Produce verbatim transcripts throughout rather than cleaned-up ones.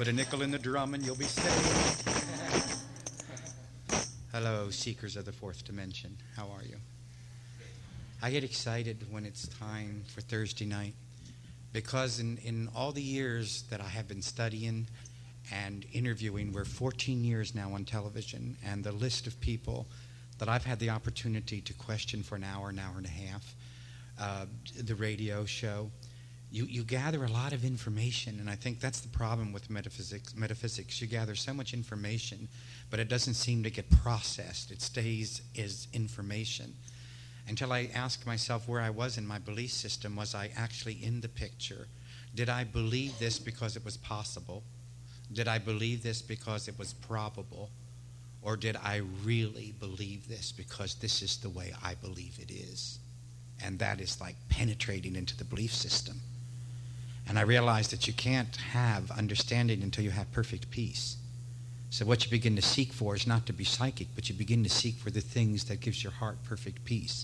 Put a nickel in the drum and you'll be saved. Hello, seekers of the fourth dimension. How are you? I get excited when it's time for Thursday night because in, in all the years that I have been studying and interviewing, we're fourteen years now on television, and the list of people that I've had the opportunity to question for an hour, an hour and a half, uh, the radio show, you, you gather a lot of information, and I think that's the problem with metaphysics. Metaphysics, you gather so much information, but it doesn't seem to get processed. It stays as information. Until I ask myself where I was in my belief system. Was I actually in the picture? Did I believe this because it was possible? Did I believe this because it was probable? Or did I really believe this because this is the way I believe it is? And that is like penetrating into the belief system. And I realized that you can't have understanding until you have perfect peace. So what you begin to seek for is not to be psychic, but you begin to seek for the things that gives your heart perfect peace.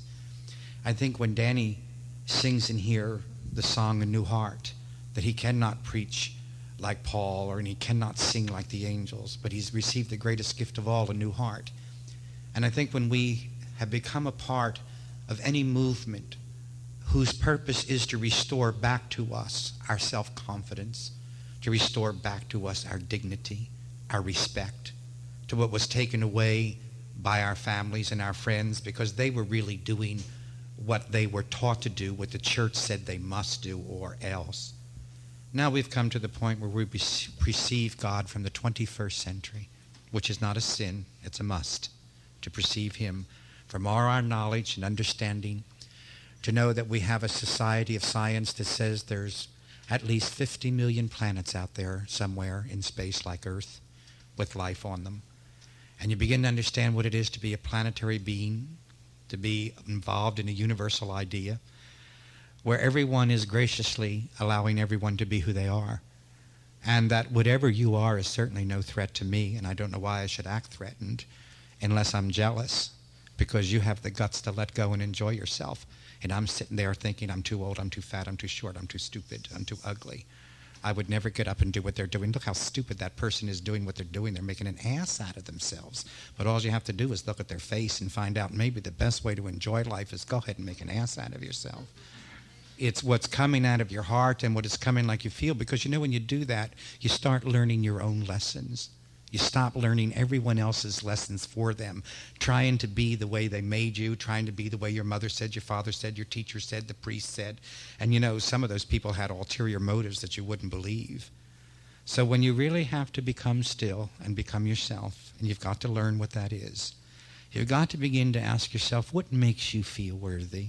I think when Danny sings in here the song A New Heart, that he cannot preach like Paul, or and he cannot sing like the angels, but he's received the greatest gift of all, a new heart. And I think when we have become a part of any movement whose purpose is to restore back to us our self-confidence, to restore back to us our dignity, our respect, to what was taken away by our families and our friends because they were really doing what they were taught to do, what the church said they must do, or else. Now we've come to the point where we perceive God from the twenty-first century, which is not a sin, it's a must, to perceive him from all our knowledge and understanding, to know that we have a society of science that says there's at least fifty million planets out there somewhere in space like Earth with life on them. And you begin to understand what it is to be a planetary being, to be involved in a universal idea, where everyone is graciously allowing everyone to be who they are. And that whatever you are is certainly no threat to me, and I don't know why I should act threatened unless I'm jealous, because you have the guts to let go and enjoy yourself. And I'm sitting there thinking I'm too old, I'm too fat, I'm too short, I'm too stupid, I'm too ugly. I would never get up and do what they're doing. Look how stupid that person is doing what they're doing. They're making an ass out of themselves. But all you have to do is look at their face and find out maybe the best way to enjoy life is go ahead and make an ass out of yourself. It's what's coming out of your heart and what is coming like you feel, because you know when you do that, you start learning your own lessons. You stop learning everyone else's lessons for them, trying to be the way they made you, trying to be the way your mother said, your father said, your teacher said, the priest said. And you know, some of those people had ulterior motives that you wouldn't believe. So when you really have to become still and become yourself, and you've got to learn what that is, you've got to begin to ask yourself, what makes you feel worthy?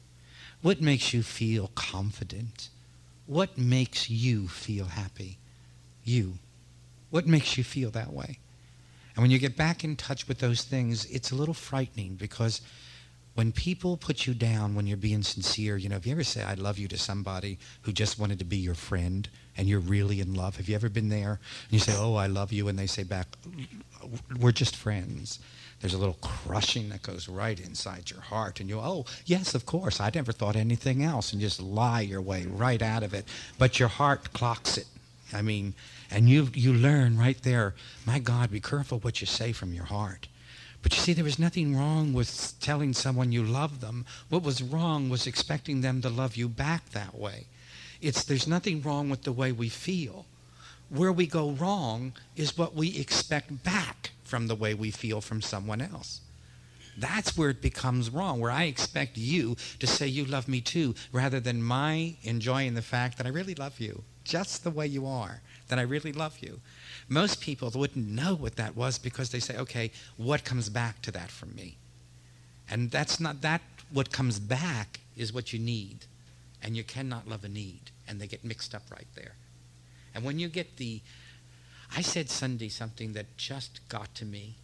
What makes you feel confident? What makes you feel happy? You. What makes you feel that way? And when you get back in touch with those things, it's a little frightening, because when people put you down when you're being sincere, you know, if you ever say I love you to somebody who just wanted to be your friend and you're really in love, have you ever been there? And you say, oh, I love you, and they say back, we're just friends. There's a little crushing that goes right inside your heart, and you, oh, yes, of course, I never thought anything else, and just lie your way right out of it. But your heart clocks it. I mean, and you you learn right there, my God, be careful what you say from your heart. But you see, there was nothing wrong with telling someone you love them. What was wrong was expecting them to love you back that way. It's there's nothing wrong with the way we feel. Where we go wrong is what we expect back from the way we feel from someone else. That's where it becomes wrong, where I expect you to say you love me too, rather than my enjoying the fact that I really love you, just the way you are, that I really love you. Most people wouldn't know what that was because they say, okay, what comes back to that from me? And that's not that. What comes back is what you need, and you cannot love a need, and they get mixed up right there. And when you get the, I said Sunday something that just got to me.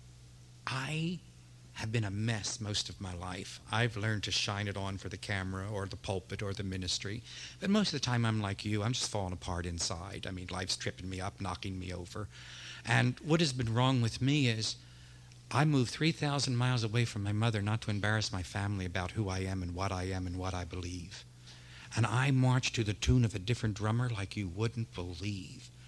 I have been a mess most of my life. I've learned to shine it on for the camera or the pulpit or the ministry. But most of the time I'm like you. I'm just falling apart inside. I mean, life's tripping me up, knocking me over. And what has been wrong with me is I moved three thousand miles away from my mother not to embarrass my family about who I am and what I am and what I believe. And I marched to the tune of a different drummer like you wouldn't believe.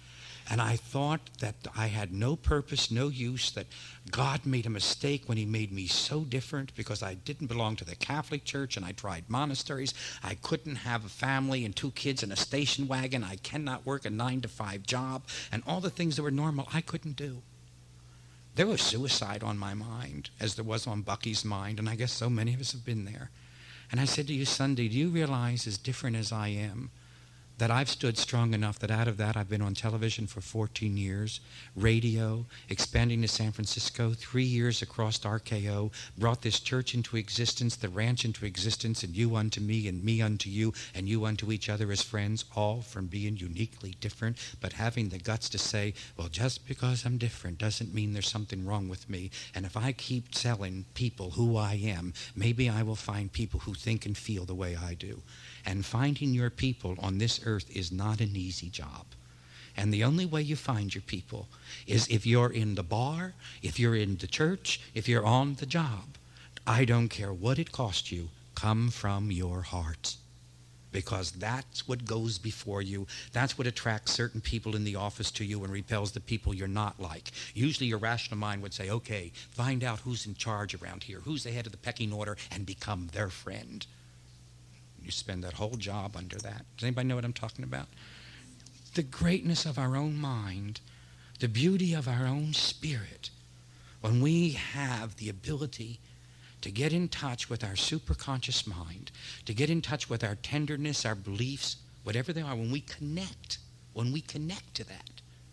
And I thought that I had no purpose, no use, that God made a mistake when he made me so different because I didn't belong to the Catholic Church and I tried monasteries. I couldn't have a family and two kids and a station wagon. I cannot work a nine to five job. And all the things that were normal, I couldn't do. There was suicide on my mind, as there was on Bucky's mind, and I guess so many of us have been there. And I said to you Sunday, do you realize, as different as I am, that I've stood strong enough that out of that I've been on television for fourteen years, radio, expanding to San Francisco, three years across R K O, brought this church into existence, the ranch into existence, and you unto me and me unto you and you unto each other as friends, all from being uniquely different, but having the guts to say, well, just because I'm different doesn't mean there's something wrong with me. And if I keep telling people who I am, maybe I will find people who think and feel the way I do. And finding your people on this earth is not an easy job. And the only way you find your people is if you're in the bar, if you're in the church, if you're on the job. I don't care what it costs you. Come from your heart. Because that's what goes before you. That's what attracts certain people in the office to you and repels the people you're not like. Usually your rational mind would say, okay, find out who's in charge around here, who's the head of the pecking order, and become their friend. You spend that whole job under that. Does anybody know what I'm talking about? The greatness of our own mind, the beauty of our own spirit, when we have the ability to get in touch with our superconscious mind, to get in touch with our tenderness, our beliefs, whatever they are, when we connect, when we connect to that,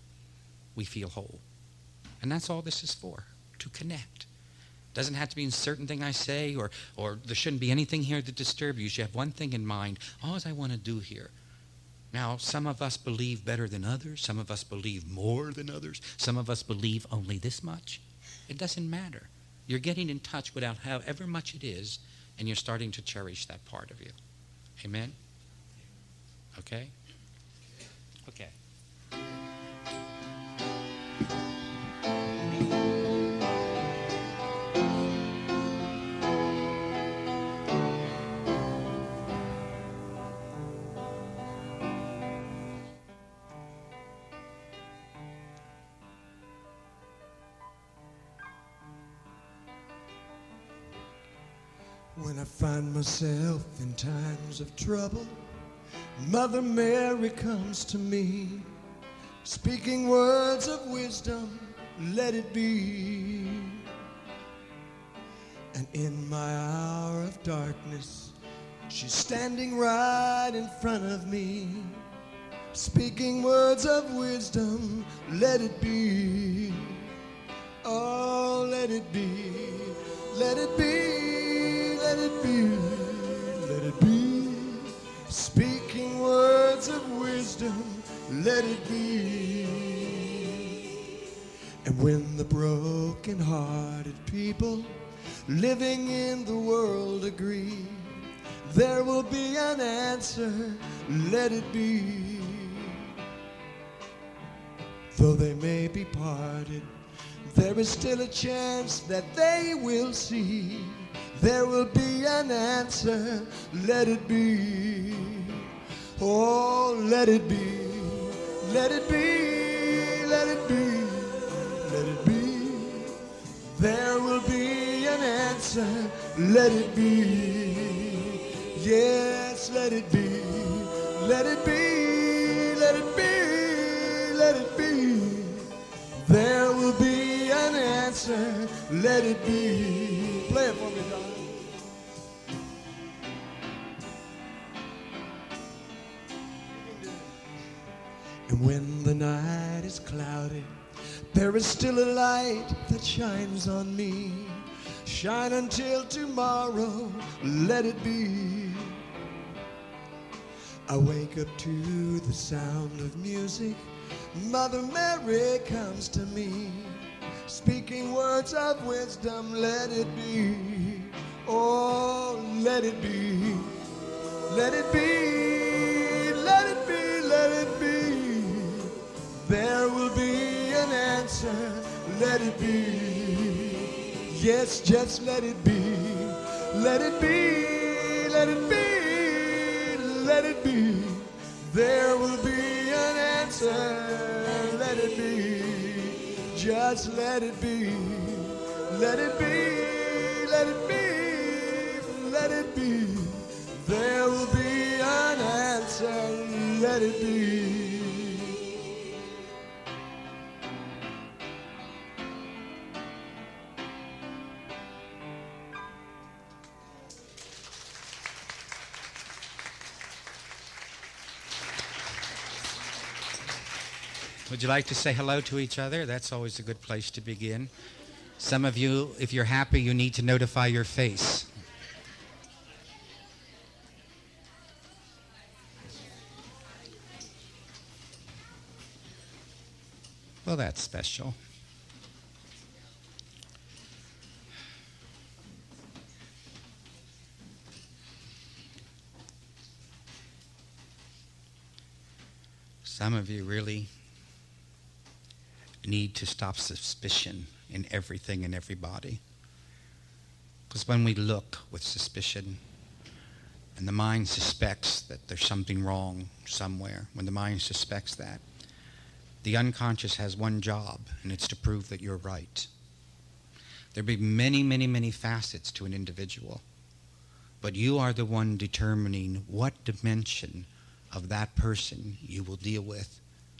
we feel whole. And that's all this is for, to connect. Doesn't have to be a certain thing I say, or, or there shouldn't be anything here that disturbs you. You should have one thing in mind. All I want to do here. Now, some of us believe better than others. Some of us believe more than others. Some of us believe only this much. It doesn't matter. You're getting in touch without however much it is, and you're starting to cherish that part of you. Amen? Okay? Okay. When I find myself in times of trouble, Mother Mary comes to me, speaking words of wisdom, let it be. And in my hour of darkness, she's standing right in front of me, speaking words of wisdom, let it be. Oh, let it be, let it be. Let it be, let it be, speaking words of wisdom, let it be. And when the broken-hearted people living in the world agree, there will be an answer, let it be. Though they may be parted, there is still a chance that they will see. There will be an answer, let it be. Oh, let it be, let it be, let it be, let it be. There will be an answer, let it be. Yes, let it be, let it be, let it be, let it be. There will be an answer, let it be. Play it for me, darling. And when the night is cloudy, there is still a light that shines on me. Shine until tomorrow, let it be. I wake up to the sound of music. Mother Mary comes to me, speaking words of wisdom, let it be. Oh, let it be, let it be, let it be, let it be. There will be an answer, let it be. Yes, just let it be, let it be, let it be, let it be. There will be an answer, let Just let it be, let it be, let it be, let it be. There will be an answer, let it be. Would you like to say hello to each other? That's always a good place to begin. Some of you, if you're happy, you need to notify your face. Well, that's special. Some of you really need to stop suspicion in everything and everybody. Because when we look with suspicion and the mind suspects that there's something wrong somewhere, when the mind suspects that, the unconscious has one job, and it's to prove that you're right. There'll be many, many, many facets to an individual, but you are the one determining what dimension of that person you will deal with.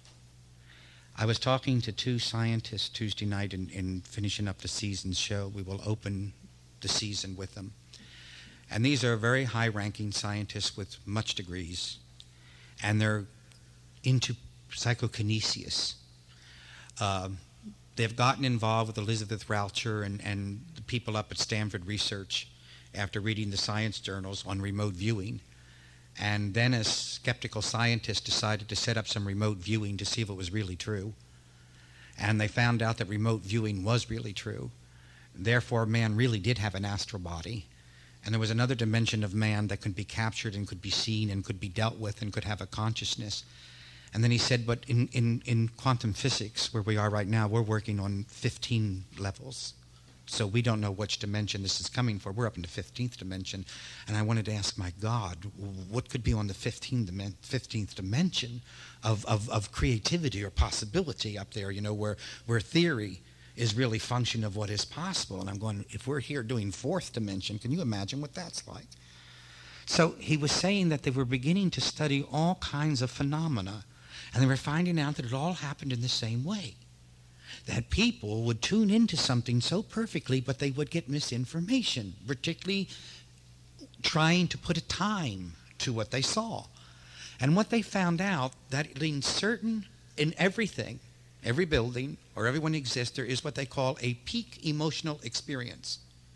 I was talking to two scientists Tuesday night in, in finishing up the season's show. We will open the season with them. And these are very high-ranking scientists with much degrees, and they're into psychokinesis. Uh, they've gotten involved with Elizabeth Raucher and, and the people up at Stanford Research after reading the science journals on remote viewing. And then a skeptical scientist decided to set up some remote viewing to see if it was really true. And they found out that remote viewing was really true. Therefore, man really did have an astral body. And there was another dimension of man that could be captured and could be seen and could be dealt with and could have a consciousness. And then he said, but in, in, in quantum physics, where we are right now, we're working on fifteen levels. So we don't know which dimension this is coming for. We're up in the fifteenth dimension. And I wanted to ask, my God, what could be on the fifteenth dimension of, of, of creativity or possibility up there, you know, where, where theory is really function of what is possible. And I'm going, if we're here doing fourth dimension, can you imagine what that's like? So he was saying that they were beginning to study all kinds of phenomena, and they were finding out that it all happened in the same way. That people would tune into something so perfectly, but they would get misinformation, particularly trying to put a time to what they saw. And what they found out, that in certain, in everything, every building or everyone exists, there is what they call a peak emotional experience.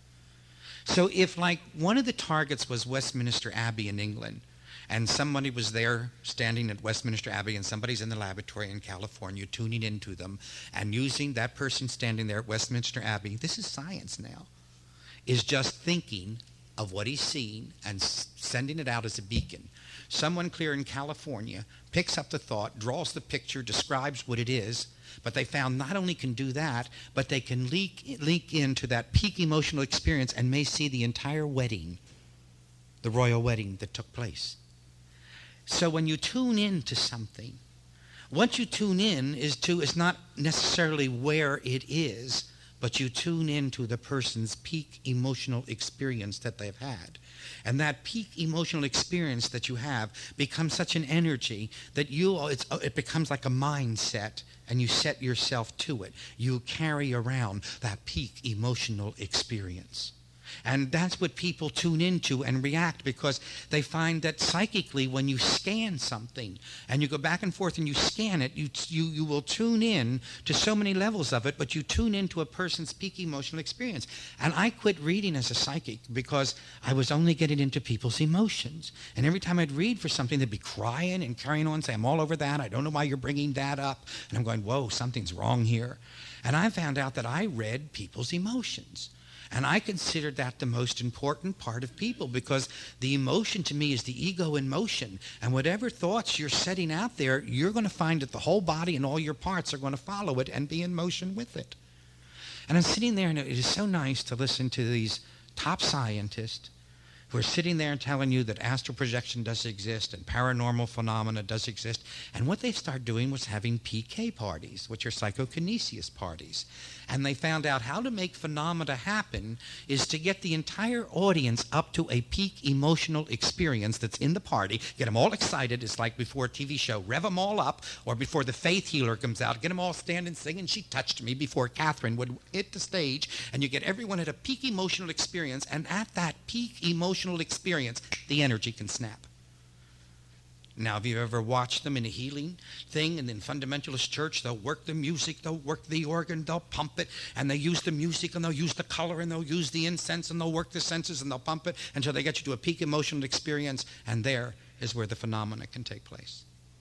So if, like, one of the targets was Westminster Abbey in England, and somebody was there standing at Westminster Abbey and somebody's in the laboratory in California tuning into them and using that person standing there at Westminster Abbey, this is science now, is just thinking of what he's seeing and s- sending it out as a beacon. Someone clear in California picks up the thought, draws the picture, describes what it is, but they found not only can do that, but they can leak, leak into that peak emotional experience and may see the entire wedding, the royal wedding that took place. So when you tune in to something, what you tune in is to is not necessarily where it is, but you tune into the person's peak emotional experience that they've had. And that peak emotional experience that you have becomes such an energy that you it's, it becomes like a mindset, and you set yourself to it. You carry around that peak emotional experience. And that's what people tune into and react, because they find that psychically when you scan something and you go back and forth and you scan it, you, you, you will tune in to so many levels of it, but you tune into a person's peak emotional experience. And I quit reading as a psychic because I was only getting into people's emotions. And every time I'd read for something, they'd be crying and carrying on, saying, I'm all over that. I don't know why you're bringing that up. And I'm going, whoa, something's wrong here. And I found out that I read people's emotions. And I considered that the most important part of people, because the emotion to me is the ego in motion. And whatever thoughts you're setting out there, you're going to find that the whole body and all your parts are going to follow it and be in motion with it. And I'm sitting there, and it is so nice to listen to these top scientists who are sitting there and telling you that astral projection does exist and paranormal phenomena does exist. And what they started doing was having P K parties, which are psychokinesis parties. And they found out how to make phenomena happen is to get the entire audience up to a peak emotional experience that's in the party, get them all excited. It's like before a T V show, rev them all up, or before the faith healer comes out, get them all standing singing, "She touched me," before Catherine would hit the stage, and you get everyone at a peak emotional experience, and at that peak emotional experience, the energy can snap. Now, have you ever watched them in a healing thing? And in fundamentalist church, they'll work the music, they'll work the organ, they'll pump it, and they use the music, and they'll use the color, and they'll use the incense, and they'll work the senses, and they'll pump it until they get you to a peak emotional experience, and there is where the phenomena can take place.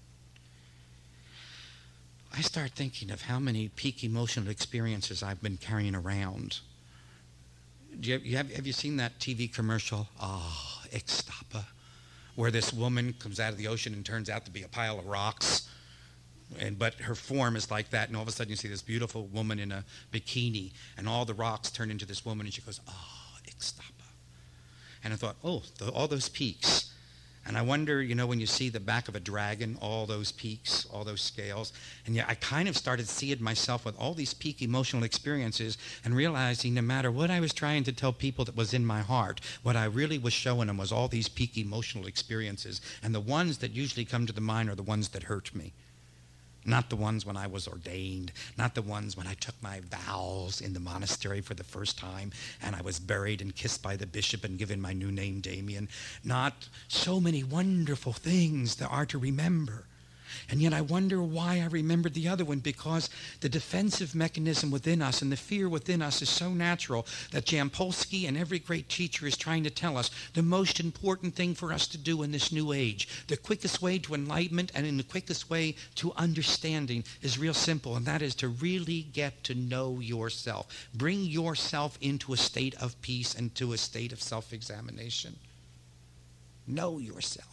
I start thinking of how many peak emotional experiences I've been carrying around. Do you have, you have, have you seen that T V commercial, ah, oh, Ixtapa, where this woman comes out of the ocean and turns out to be a pile of rocks, and but her form is like that, and all of a sudden you see this beautiful woman in a bikini, and all the rocks turn into this woman, and she goes, ah, oh, Ixtapa. And I thought, oh, the, all those peaks. And I wonder, you know, when you see the back of a dragon, all those peaks, all those scales, and yeah, I kind of started seeing myself with all these peak emotional experiences and realizing no matter what I was trying to tell people that was in my heart, what I really was showing them was all these peak emotional experiences. And the ones that usually come to the mind are the ones that hurt me. Not the ones when I was ordained, not the ones when I took my vows in the monastery for the first time and I was buried and kissed by the bishop and given my new name, Damien. Not so many wonderful things there are to remember. And yet I wonder why I remembered the other one, because the defensive mechanism within us and the fear within us is so natural that Jampolsky and every great teacher is trying to tell us the most important thing for us to do in this new age, the quickest way to enlightenment and in the quickest way to understanding is real simple, and that is to really get to know yourself. Bring yourself into a state of peace and to a state of self-examination. Know yourself.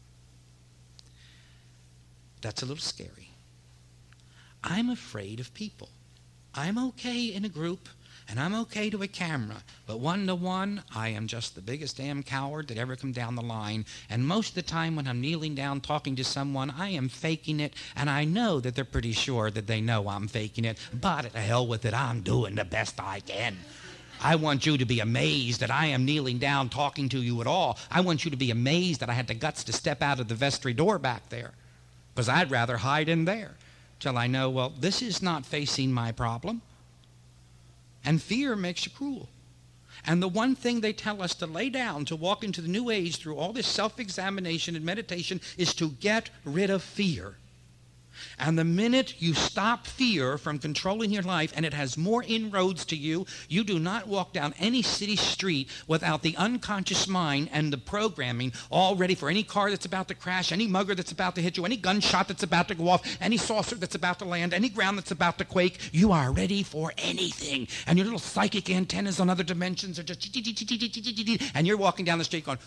That's a little scary. I'm afraid of people. I'm okay in a group, and I'm okay to a camera, but one-to-one, I am just the biggest damn coward that ever come down the line, and most of the time when I'm kneeling down talking to someone, I am faking it, and I know that they're pretty sure that they know I'm faking it, but to hell with it, I'm doing the best I can. I want you to be amazed that I am kneeling down talking to you at all. I want you to be amazed that I had the guts to step out of the vestry door back there. Because I'd rather hide in there till I know, well, this is not facing my problem. And fear makes you cruel. And the one thing they tell us to lay down to walk into the new age through all this self-examination and meditation is to get rid of fear. And the minute you stop fear from controlling your life and it has more inroads to you, you do not walk down any city street without the unconscious mind and the programming all ready for any car that's about to crash, any mugger that's about to hit you, any gunshot that's about to go off, any saucer that's about to land, any ground that's about to quake. You are ready for anything. And your little psychic antennas on other dimensions are just, and you're walking down the street going,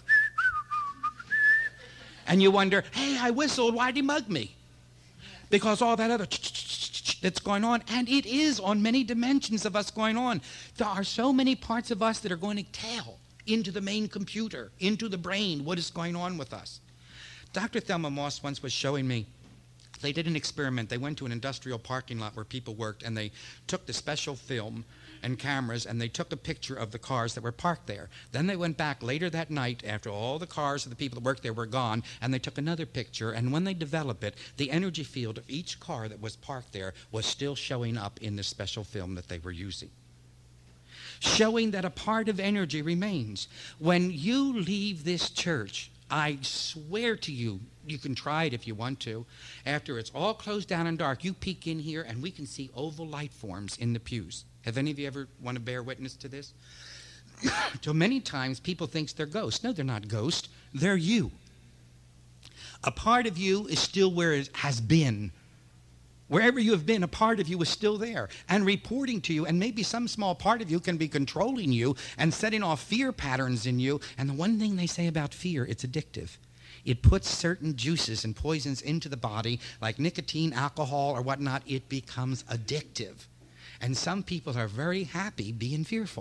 and you wonder, hey, I whistled, why'd he mug me? Because all that other that's going on, and it is on many dimensions of us going on. There are so many parts of us that are going to tell into the main computer, into the brain, what is going on with us. Doctor Thelma Moss once was showing me, they did an experiment. They went to an industrial parking lot where people worked, and they took the special film and cameras, and they took a picture of the cars that were parked there. Then they went back later that night after all the cars of the people that worked there were gone, and they took another picture, and when they developed it, the energy field of each car that was parked there was still showing up in the special film that they were using, showing that a part of energy remains. When you leave this church, I swear to you, you can try it if you want to, after it's all closed down and dark, you peek in here and we can see oval light forms in the pews. Have any of you ever want to bear witness to this? So many times people think they're ghosts. No, they're not ghosts. They're you. A part of you is still where it has been. Wherever you have been, a part of you is still there and reporting to you, and maybe some small part of you can be controlling you and setting off fear patterns in you. And the one thing they say about fear, it's addictive. It puts certain juices and poisons into the body, like nicotine, alcohol, or whatnot. It becomes addictive. And some people are very happy being fearful.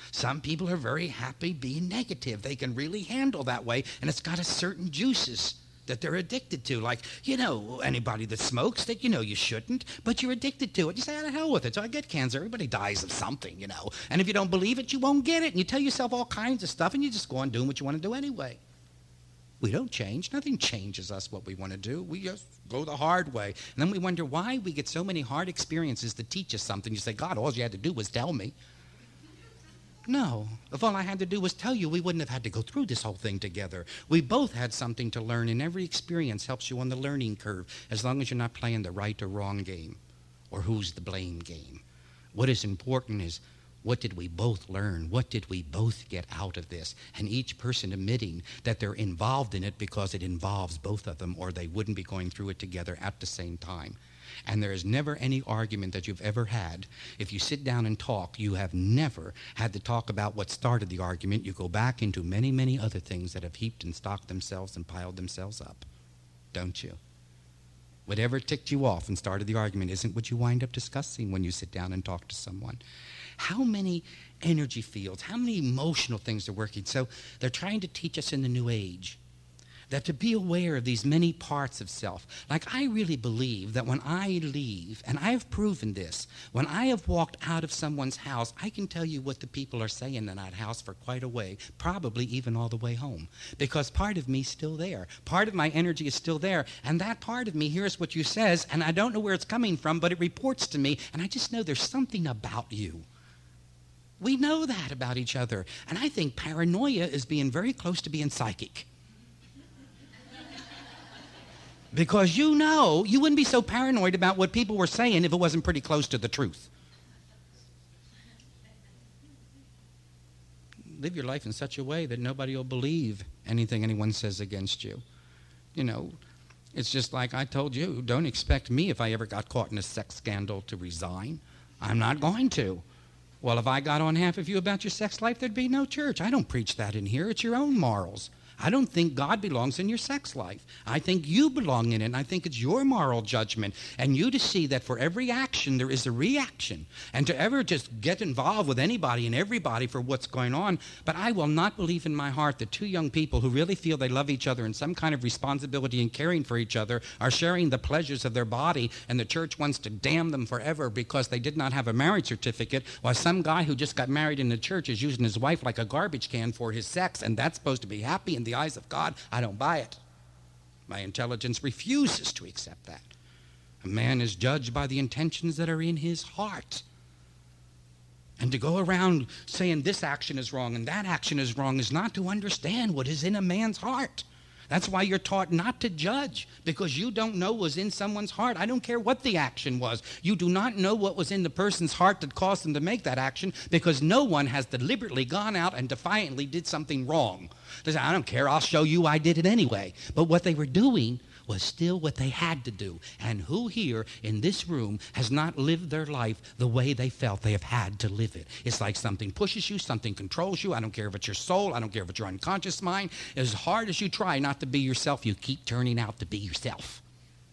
Some people are very happy being negative. They can really handle that way, and it's got a certain juices that they're addicted to. Like, you know, anybody that smokes that you know you shouldn't, but you're addicted to it. You say, oh, the hell with it. So I get cancer. Everybody dies of something, you know. And if you don't believe it, you won't get it. And you tell yourself all kinds of stuff, and you just go on doing what you want to do anyway. We don't change. Nothing changes us what we want to do. We just go the hard way. And then we wonder why we get so many hard experiences to teach us something. You say, God, all you had to do was tell me. No. If all I had to do was tell you, we wouldn't have had to go through this whole thing together. We both had something to learn, and every experience helps you on the learning curve, as long as you're not playing the right or wrong game, or who's the blame game. What is important is, what did we both learn? What did we both get out of this? And each person admitting that they're involved in it because it involves both of them, or they wouldn't be going through it together at the same time. And there is never any argument that you've ever had. If you sit down and talk, you have never had to talk about what started the argument. You go back into many, many other things that have heaped and stocked themselves and piled themselves up. Don't you? Whatever ticked you off and started the argument isn't what you wind up discussing when you sit down and talk to someone. How many energy fields, how many emotional things are working? So they're trying to teach us in the New Age that to be aware of these many parts of self. Like, I really believe that when I leave, and I have proven this, when I have walked out of someone's house, I can tell you what the people are saying in that house for quite a way, probably even all the way home, because part of me's still there. Part of my energy is still there, and that part of me hears what you says, and I don't know where it's coming from, but it reports to me, and I just know there's something about you. We know that about each other, and I think paranoia is being very close to being psychic. Because you know, you wouldn't be so paranoid about what people were saying if it wasn't pretty close to the truth. Live your life in such a way that nobody will believe anything anyone says against you. You know, it's just like I told you, don't expect me, if I ever got caught in a sex scandal, to resign. I'm not going to. Well, if I got on half of you about your sex life, there'd be no church. I don't preach that in here. It's your own morals. I don't think God belongs in your sex life. I think you belong in it, and I think it's your moral judgment. And you to see that for every action there is a reaction, and to ever just get involved with anybody and everybody for what's going on. But I will not believe in my heart that two young people who really feel they love each other and some kind of responsibility in caring for each other are sharing the pleasures of their body, and the church wants to damn them forever because they did not have a marriage certificate, while some guy who just got married in the church is using his wife like a garbage can for his sex, and that's supposed to be happy in the eyes of God. I don't buy it. My intelligence refuses to accept that. A man is judged by the intentions that are in his heart. And to go around saying this action is wrong and that action is wrong is not to understand what is in a man's heart. That's why you're taught not to judge, because you don't know what was in someone's heart. I don't care what the action was. You do not know what was in the person's heart that caused them to make that action, because no one has deliberately gone out and defiantly did something wrong. They say, I don't care, I'll show you I did it anyway. But what they were doing was still what they had to do. And who here in this room has not lived their life the way they felt they have had to live it? It's like something pushes you, something controls you. I don't care if it's your soul, I don't care if it's your unconscious mind. As hard as you try not to be yourself, you keep turning out to be yourself.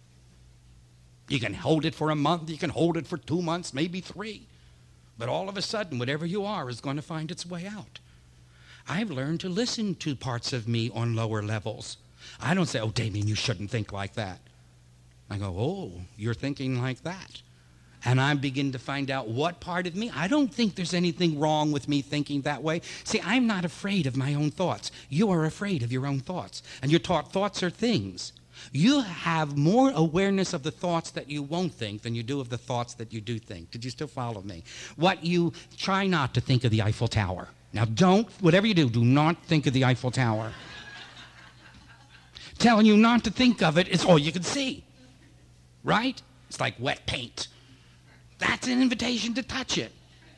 You can hold it for a month, you can hold it for two months, maybe three. But all of a sudden, whatever you are is going to find its way out. I've learned to listen to parts of me on lower levels. I don't say, oh, Damien, you shouldn't think like that. I go, oh, you're thinking like that. And I begin to find out what part of me. I don't think there's anything wrong with me thinking that way. See, I'm not afraid of my own thoughts. You are afraid of your own thoughts. And you're taught thoughts are things. You have more awareness of the thoughts that you won't think than you do of the thoughts that you do think. Did you still follow me? What you try not to think of the Eiffel Tower. Now don't, whatever you do, do not think of the Eiffel Tower. Telling you not to think of it is all you can see. Right? It's like wet paint. That's an invitation to touch it.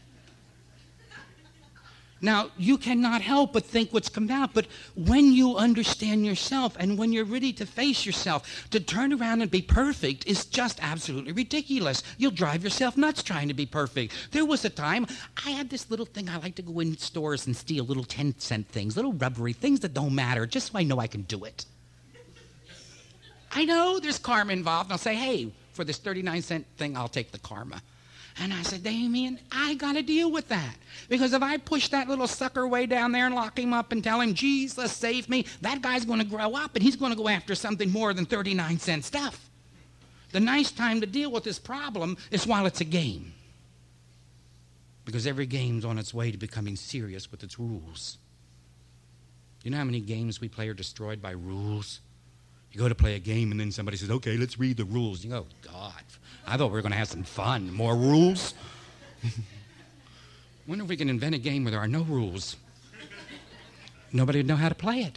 Now, you cannot help but think what's come out, but when you understand yourself and when you're ready to face yourself, to turn around and be perfect is just absolutely ridiculous. You'll drive yourself nuts trying to be perfect. There was a time, I had this little thing, I like to go in stores and steal little ten cent things, little rubbery things that don't matter, just so I know I can do it. I know there's karma involved, and I'll say, hey, for this thirty-nine cent thing, I'll take the karma. And I said, Damien, I got to deal with that. Because if I push that little sucker way down there and lock him up and tell him, Jesus, save me, that guy's going to grow up and he's going to go after something more than thirty-nine cent stuff. The nice time to deal with this problem is while it's a game. Because every game's on its way to becoming serious with its rules. You know how many games we play are destroyed by rules? You go to play a game and then somebody says, okay, let's read the rules. You go, God, I thought we were going to have some fun. More rules? Wonder if we can invent a game where there are no rules. Nobody would know how to play it.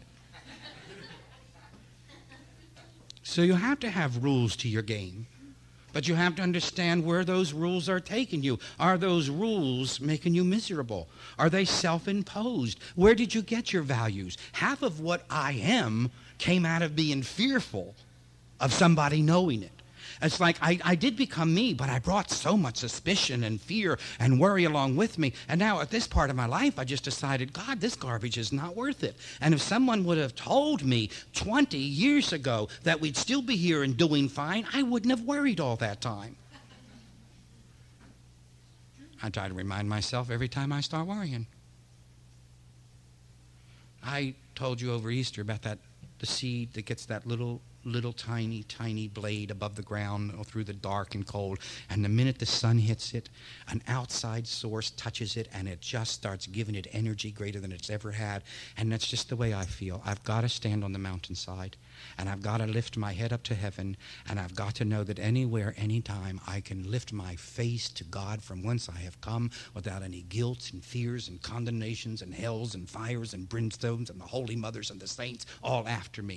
So you have to have rules to your game. But you have to understand where those rules are taking you. Are those rules making you miserable? Are they self-imposed? Where did you get your values? Half of what I am came out of being fearful of somebody knowing it. It's like I, I did become me, but I brought so much suspicion and fear and worry along with me. And now at this part of my life, I just decided, God, this garbage is not worth it. And if someone would have told me twenty years ago that we'd still be here and doing fine, I wouldn't have worried all that time. I try to remind myself every time I start worrying. I told you over Easter about that, the seed that gets that little little tiny, tiny blade above the ground or through the dark and cold. And the minute the sun hits it, an outside source touches it, and it just starts giving it energy greater than it's ever had. And that's just the way I feel. I've got to stand on the mountainside, and I've got to lift my head up to heaven, and I've got to know that anywhere, anytime, I can lift my face to God from whence I have come without any guilt and fears and condemnations and hells and fires and brimstones and the holy mothers and the saints all after me.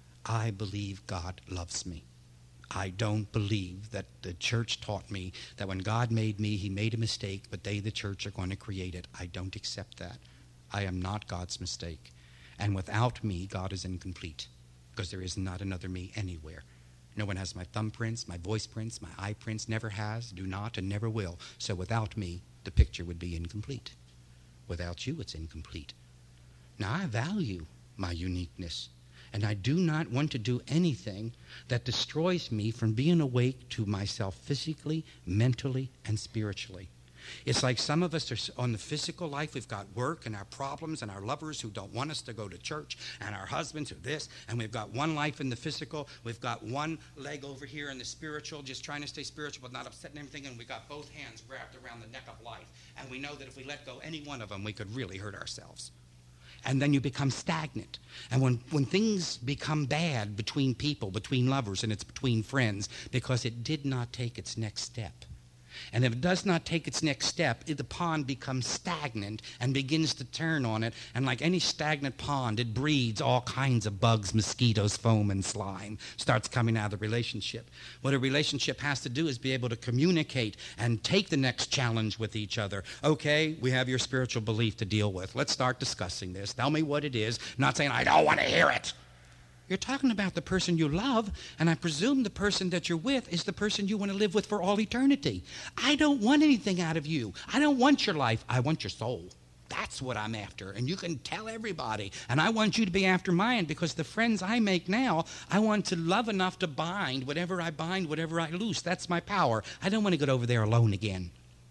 I believe God loves me. I don't believe that the church taught me that when God made me, he made a mistake, but they, the church, are going to create it. I don't accept that. I am not God's mistake. And without me, God is incomplete, because there is not another me anywhere. No one has my thumbprints, my voice prints, my eye prints, never has, do not, and never will. So without me, the picture would be incomplete. Without you, it's incomplete. Now, I value my uniqueness. And I do not want to do anything that destroys me from being awake to myself physically, mentally, and spiritually. It's like some of us are on the physical life. We've got work and our problems and our lovers who don't want us to go to church and our husbands who this. And we've got one life in the physical. We've got one leg over here in the spiritual, just trying to stay spiritual but not upsetting everything. And we've got both hands wrapped around the neck of life. And we know that if we let go any one of them, we could really hurt ourselves. And then you become stagnant. And when, when things become bad between people, between lovers, and it's between friends, because it did not take its next step. And if it does not take its next step, it, the pond becomes stagnant and begins to turn on it. And like any stagnant pond, it breeds all kinds of bugs, mosquitoes, foam, and slime. Starts coming out of the relationship. What a relationship has to do is be able to communicate and take the next challenge with each other. Okay, we have your spiritual belief to deal with. Let's start discussing this. Tell me what it is. Not saying, I don't want to hear it. You're talking about the person you love, and I presume the person that you're with is the person you want to live with for all eternity. I don't want anything out of you. I don't want your life. I want your soul. That's what I'm after, and you can tell everybody. And I want you to be after mine, because the friends I make now, I want to love enough to bind whatever I bind, whatever I loose. That's my power. I don't want to get over there alone again.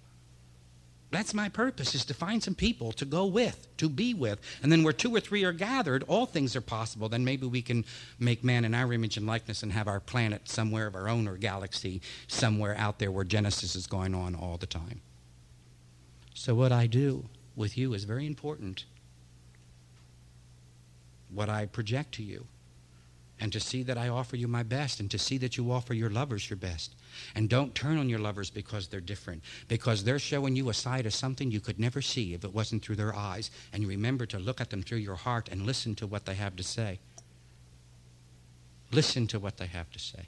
That's my purpose, is to find some people to go with, to be with. And then where two or three are gathered, all things are possible. Then maybe we can make man in our image and likeness and have our planet somewhere of our own, or galaxy somewhere out there where Genesis is going on all the time. So what I do with you is very important. What I project to you. And to see that I offer you my best, and to see that you offer your lovers your best. And don't turn on your lovers because they're different, because they're showing you a side of something you could never see if it wasn't through their eyes. And you remember to look at them through your heart and listen to what they have to say. Listen to what they have to say.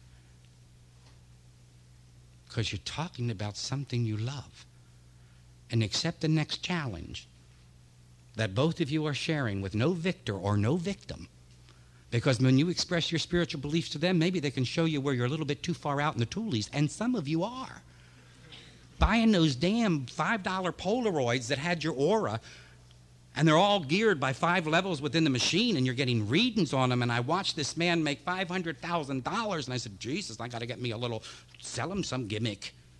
Because you're talking about something you love. And accept the next challenge that both of you are sharing with no victor or no victim. Because when you express your spiritual beliefs to them, maybe they can show you where you're a little bit too far out in the toolies. And some of you are. Buying those damn five dollar Polaroids that had your aura, and they're all geared by five levels within the machine, and you're getting readings on them. And I watched this man make five hundred thousand dollars, and I said, Jesus, I got to get me a little, sell him some gimmick.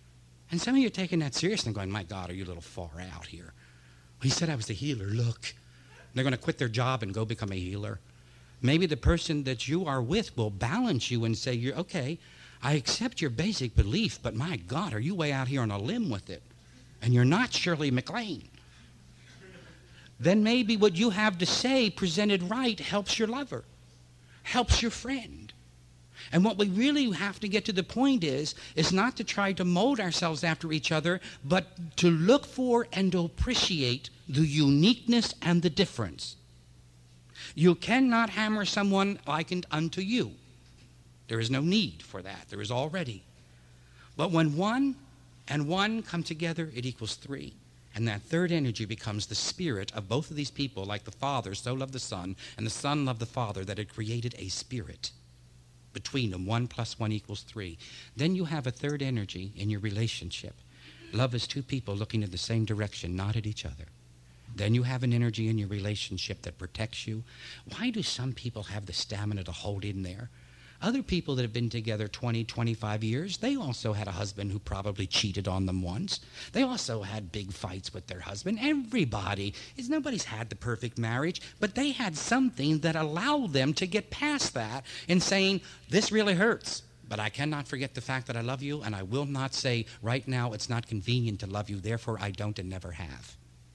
And some of you are taking that seriously and going, my God, are you a little far out here? He said I was a healer. Look. They're going to quit their job and go become a healer. Maybe the person that you are with will balance you and say, you're okay, I accept your basic belief, but my God, are you way out here on a limb with it? And you're not Shirley MacLaine. Then maybe what you have to say presented right helps your lover, helps your friend. And what we really have to get to the point is, is not to try to mold ourselves after each other, but to look for and to appreciate the uniqueness and the difference. You cannot hammer someone likened unto you. There is no need for that. There is already. But when one and one come together, it equals three. And that third energy becomes the spirit of both of these people, like the Father so loved the Son, and the Son loved the Father, that it created a spirit between them. One plus one equals three. Then you have a third energy in your relationship. Love is two people looking in the same direction, not at each other. Then you have an energy in your relationship that protects you. Why do some people have the stamina to hold in there? Other people that have been together twenty, twenty-five years, they also had a husband who probably cheated on them once. They also had big fights with their husband. Everybody, is nobody's had the perfect marriage, but they had something that allowed them to get past that in saying, this really hurts, but I cannot forget the fact that I love you, and I will not say right now it's not convenient to love you, therefore I don't and never have.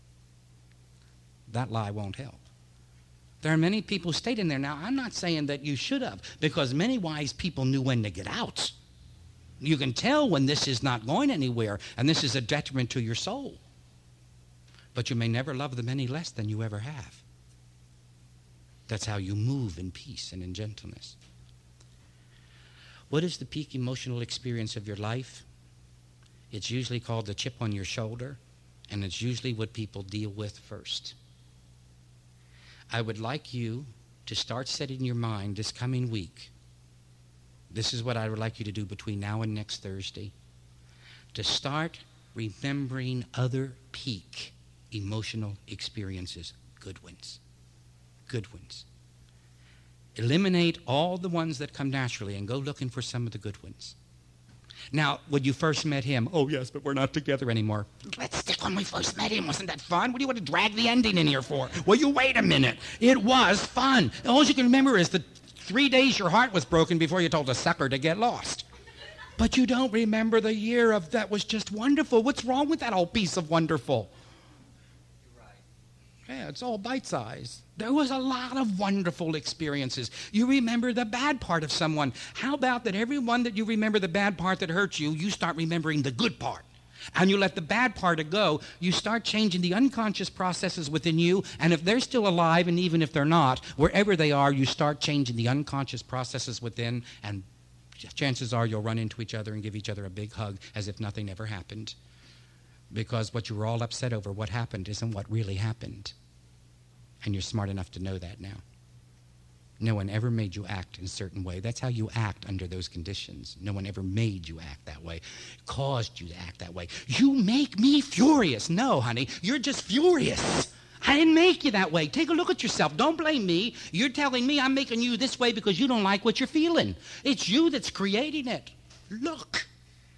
That lie won't help. There are many people who stayed in there. Now, I'm not saying that you should have, because many wise people knew when to get out. You can tell when this is not going anywhere, and this is a detriment to your soul. But you may never love them any less than you ever have. That's how you move in peace and in gentleness. What is the peak emotional experience of your life? It's usually called the chip on your shoulder, and it's usually what people deal with first. I would like you to start setting your mind this coming week. This is what I would like you to do between now and next Thursday. To start remembering other peak emotional experiences, good ones. Good ones. Eliminate all the ones that come naturally and go looking for some of the good ones. Now, when you first met him, oh yes, but we're not together anymore. Let's stick when we first met him. Wasn't that fun? What do you want to drag the ending in here for? Well, you wait a minute. It was fun. All you can remember is the three days your heart was broken before you told a sucker to get lost. But you don't remember the year of that was just wonderful. What's wrong with that whole piece of wonderful? You're right. Yeah, it's all bite-sized. There was a lot of wonderful experiences. You remember the bad part of someone. How about that every one that you remember the bad part that hurt you, you start remembering the good part. And you let the bad part go, you start changing the unconscious processes within you, and if they're still alive, and even if they're not, wherever they are, you start changing the unconscious processes within, and chances are you'll run into each other and give each other a big hug as if nothing ever happened. Because what you were all upset over, what happened, isn't what really happened. And you're smart enough to know that now. No one ever made you act in a certain way. That's how you act under those conditions. No one ever made you act that way, caused you to act that way. You make me furious. No, honey, you're just furious. I didn't make you that way. Take a look at yourself. Don't blame me. You're telling me I'm making you this way because you don't like what you're feeling. It's you that's creating it. Look.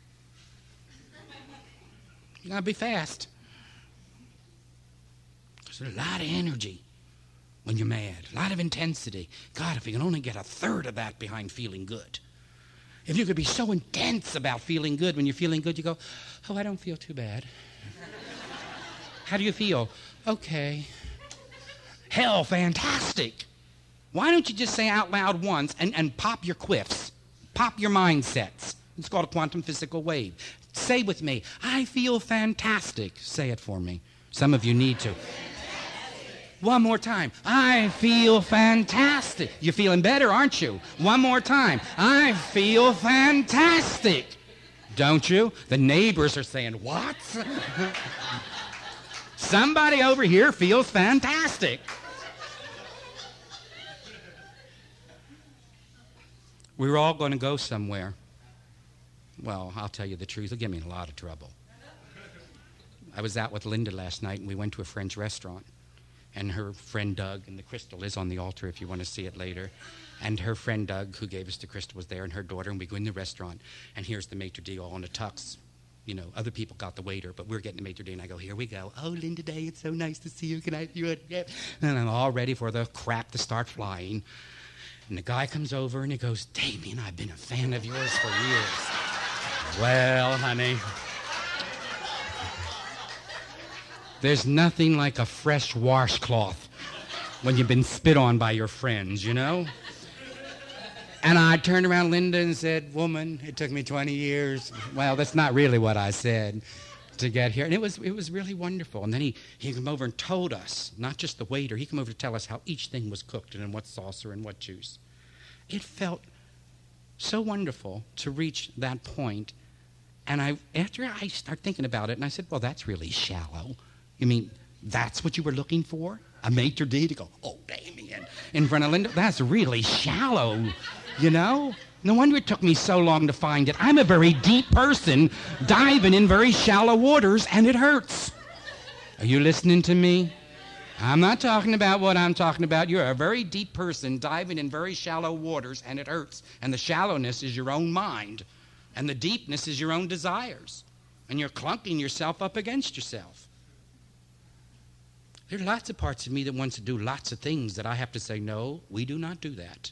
You gotta be fast. There's a lot of energy when you're mad, a lot of intensity. God, if you can only get a third of that behind feeling good. If you could be so intense about feeling good, when you're feeling good, you go, oh, I don't feel too bad. How do you feel? Okay. Hell, fantastic. Why don't you just say out loud once and, and pop your quiffs, pop your mindsets. It's called a quantum physical wave. Say with me, I feel fantastic. Say it for me. Some of you need to. One more time. I feel fantastic. You're feeling better, aren't you? One more time. I feel fantastic. Don't you? The neighbors are saying, what? Somebody over here feels fantastic. We're all going to go somewhere. Well, I'll tell you the truth. It'll get me in a lot of trouble. I was out with Linda last night, and we went to a French restaurant. And her friend Doug, and the crystal is on the altar if you want to see it later. And her friend Doug, who gave us the crystal, was there, and her daughter, and we go in the restaurant. And here's the maitre d' all in a tux. you know, other people got the waiter, but we're getting the maitre d', and I go, here we go. Oh, Linda Day, it's so nice to see you. Can I do it? Yeah. And I'm all ready for the crap to start flying. And the guy comes over, and he goes, Damien, I've been a fan of yours for years. Well, honey, there's nothing like a fresh washcloth when you've been spit on by your friends, you know? And I turned around Linda and said, woman, it took me twenty years. Well, that's not really what I said to get here. And it was it was really wonderful. And then he, he came over and told us, not just the waiter, he came over to tell us how each thing was cooked and in what saucer and what juice. It felt so wonderful to reach that point. And I, after I started thinking about it, and I said, well, that's really shallow. You mean, that's what you were looking for? A maitre d' to go, oh, Damien, in front of Linda? That's really shallow. You know? No wonder it took me so long to find it. I'm a very deep person diving in very shallow waters, and it hurts. Are you listening to me? I'm not talking about what I'm talking about. You're a very deep person diving in very shallow waters, and it hurts. And the shallowness is your own mind, and the deepness is your own desires. And you're clunking yourself up against yourself. There are lots of parts of me that wants to do lots of things that I have to say, no, we do not do that.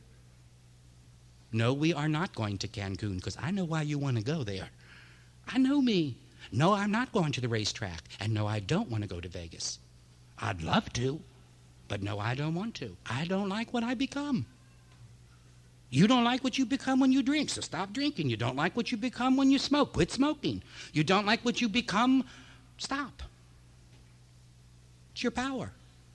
No, we are not going to Cancun because I know why you want to go there. I know me. No, I'm not going to the racetrack. And no, I don't want to go to Vegas. I'd love to, but no, I don't want to. I don't like what I become. You don't like what you become when you drink, so stop drinking. You don't like what you become when you smoke. Quit smoking. You don't like what you become, stop. It's your power.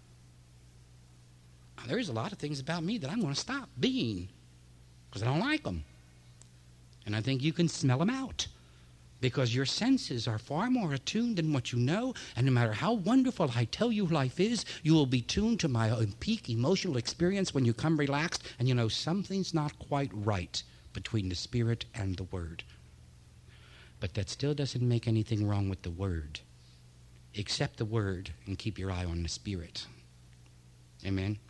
Now, there's a lot of things about me that I'm going to stop being because I don't like them. And I think you can smell them out because your senses are far more attuned than what you know. And no matter how wonderful I tell you life is, you will be tuned to my peak emotional experience when you come relaxed and you know something's not quite right between the spirit and the word. But that still doesn't make anything wrong with the word. Accept the word and keep your eye on the spirit. Amen?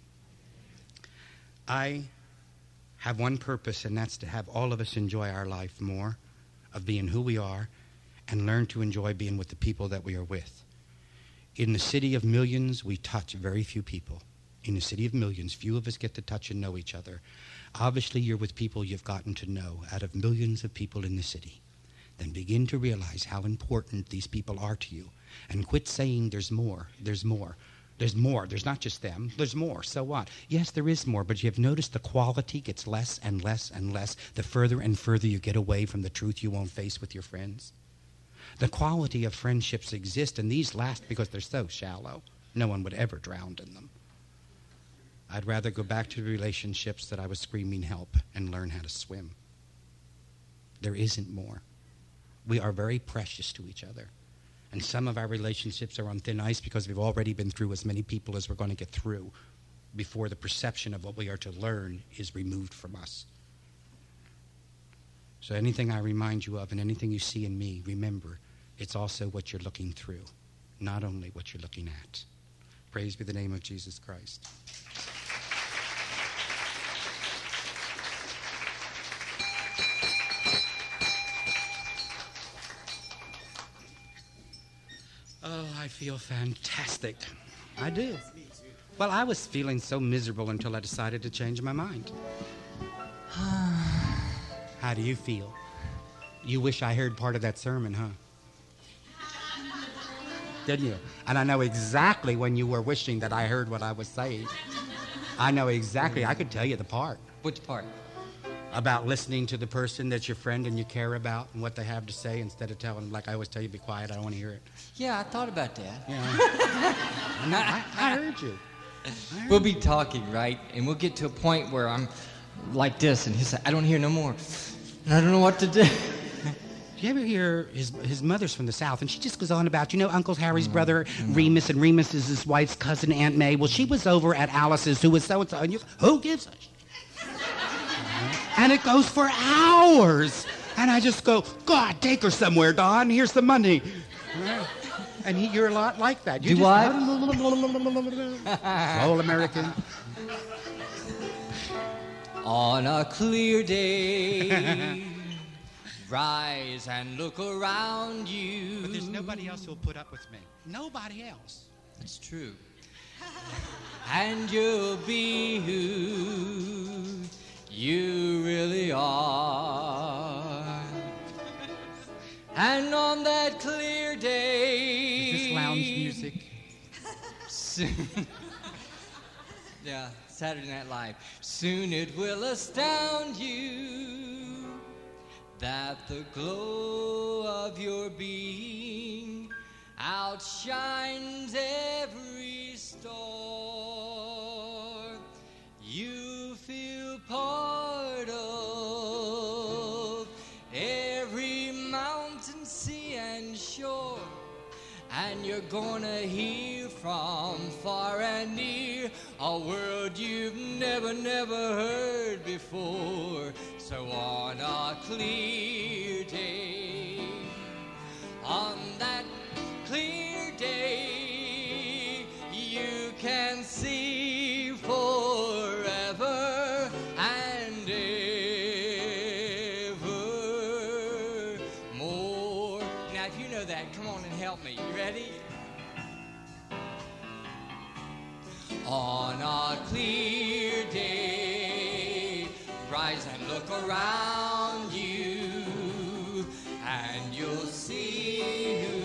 I have one purpose, and that's to have all of us enjoy our life more, of being who we are, and learn to enjoy being with the people that we are with. In the city of millions, we touch very few people. In the city of millions, few of us get to touch and know each other. Obviously, you're with people you've gotten to know out of millions of people in the city. Then begin to realize how important these people are to you. And quit saying there's more, there's more. There's more. There's not just them. There's more. So what? Yes, there is more, but you have noticed the quality gets less and less and less the further and further you get away from the truth you won't face with your friends. The quality of friendships exist, and these last because they're so shallow. No one would ever drown in them. I'd rather go back to the relationships that I was screaming help and learn how to swim. There isn't more. We are very precious to each other. And some of our relationships are on thin ice because we've already been through as many people as we're going to get through before the perception of what we are to learn is removed from us. So anything I remind you of and anything you see in me, remember, it's also what you're looking through, not only what you're looking at. Praise be the name of Jesus Christ. Oh, I feel fantastic. I do. Well, I was feeling so miserable until I decided to change my mind. How do you feel? You wish I heard part of that sermon, huh? Didn't you? And I know exactly when you were wishing that I heard what I was saying. I know exactly. I could tell you the part. Which part? About listening to the person that's your friend and you care about and what they have to say instead of telling them, like I always tell you, be quiet, I don't want to hear it. Yeah, I thought about that. Yeah. I, know, I, I heard you. I heard We'll be talking, right? And we'll get to a point where I'm like this, and he's like, I don't hear no more. And I don't know what to do. Do you ever hear his his mother's from the South, and she just goes on about, you know, Uncle Harry's mm, brother, mm. Remus, and Remus is his wife's cousin, Aunt May. Well, she was over at Alice's, who was so-and-so, and you who gives a sh-? And it goes for hours. And I just go, God, take her somewhere, Don. Here's the money. And he, you're a lot like that. You Do just, I? All American. On a clear day, Rise and look around you. But there's nobody else who'll put up with me. Nobody else. That's true. And you'll be who you really are. And on that clear day. Is this lounge music? Soon. Yeah, Saturday Night Live. Soon it will astound you that the glow of your being outshines every star. You feel part of every mountain, sea, and shore. And you're gonna hear from far and near a world you've never, never heard before. So on a clear day, on that clear day, you can see forever and ever more. Now, if you know that, come on and help me. You ready? On a clear day, rise and look around you, and you'll see who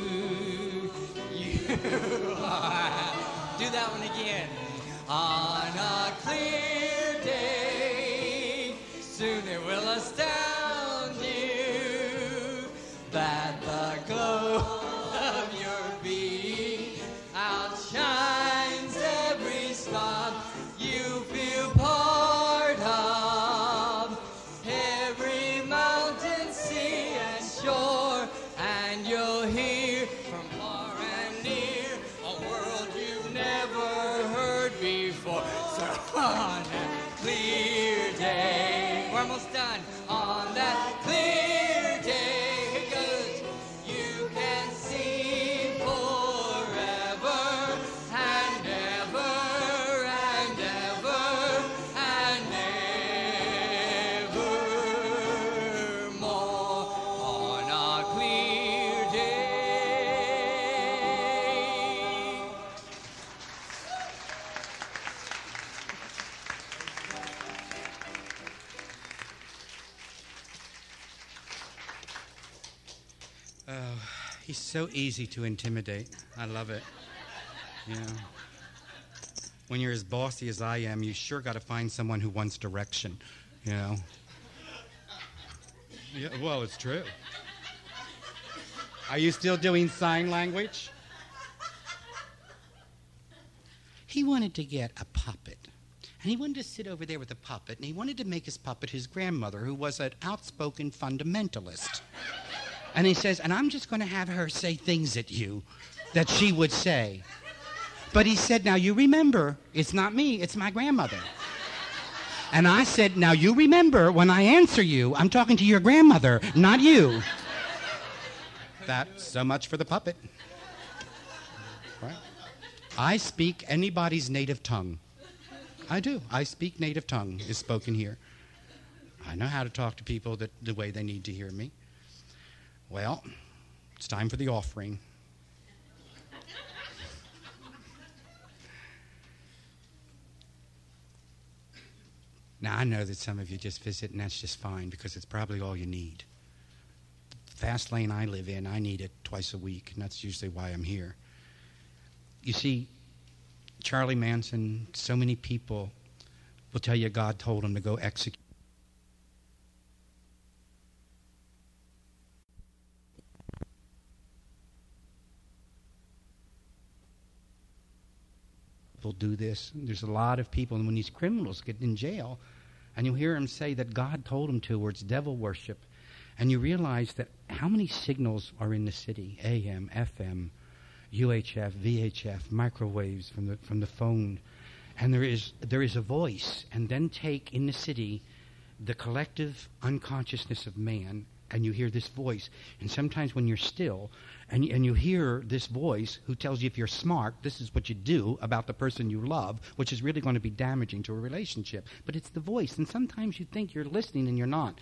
you are. Do that one again. On a clear day, soon it will astound you that the glow of your being outshines every star. You feel part of every mountain, sea, and shore, and you'll hear from far and near a world you've never heard before. So on that clear day, we're almost done. On that clear day, here goes. You can see forever and ever and ever and ever more on a clear day. Oh, he's so easy to intimidate. I love it. Yeah. When you're as bossy as I am, you sure got to find someone who wants direction, you know? Yeah, well, it's true. Are you still doing sign language? He wanted to get a puppet. And he wanted to sit over there with a puppet, and he wanted to make his puppet his grandmother, who was an outspoken fundamentalist. And he says, and I'm just going to have her say things at you that she would say. But he said, now you remember, it's not me, it's my grandmother. And I said, now you remember, when I answer you, I'm talking to your grandmother, not you. That's so much for the puppet. Right? I speak anybody's native tongue. I do. I speak native tongue is spoken here. I know how to talk to people that, the way they need to hear me. Well, it's time for the offering. Now, I know that some of you just visit, and that's just fine, because it's probably all you need. The fast lane I live in, I need it twice a week, and that's usually why I'm here. You see, Charlie Manson, so many people will tell you God told him to go execute. People do this. There's a lot of people, and when these criminals get in jail, and you hear them say that God told them to, or it's devil worship, and you realize that how many signals are in the city, A M, F M, U H F, V H F, microwaves from the from the phone, and there is there is a voice, and then take in the city the collective unconsciousness of man, and you hear this voice, and sometimes when you're still, and and you hear this voice who tells you if you're smart, this is what you do about the person you love, which is really going to be damaging to a relationship, but it's the voice, and sometimes you think you're listening and you're not.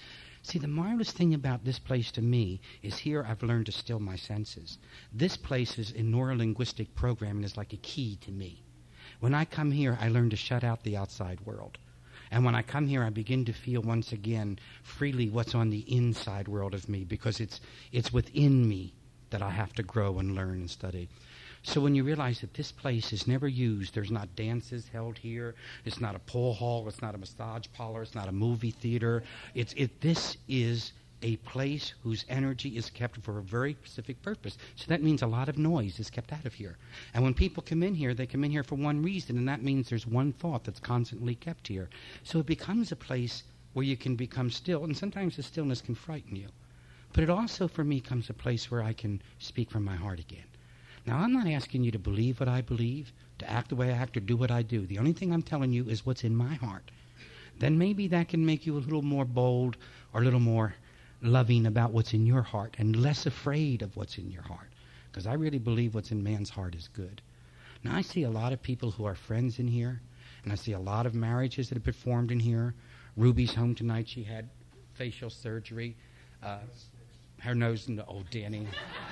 See, the marvelous thing about this place to me is here I've learned to still my senses. This place is in neurolinguistic programming is like a key to me. When I come here, I learn to shut out the outside world. And when I come here, I begin to feel once again freely what's on the inside world of me, because it's it's within me that I have to grow and learn and study. So when you realize that this place is never used, there's not dances held here, it's not a pool hall, it's not a massage parlor, it's not a movie theater. It's it. This is a place whose energy is kept for a very specific purpose. So that means a lot of noise is kept out of here. And when people come in here, they come in here for one reason, and that means there's one thought that's constantly kept here. So it becomes a place where you can become still, and sometimes the stillness can frighten you. But it also, for me, comes a place where I can speak from my heart again. Now, I'm not asking you to believe what I believe, to act the way I act, or do what I do. The only thing I'm telling you is what's in my heart. Then maybe that can make you a little more bold or a little more loving about what's in your heart and less afraid of what's in your heart. Because I really believe what's in man's heart is good. Now, I see a lot of people who are friends in here, and I see a lot of marriages that have been formed in here. Ruby's home tonight. She had facial surgery. Uh, her nose, no, oh, Danny.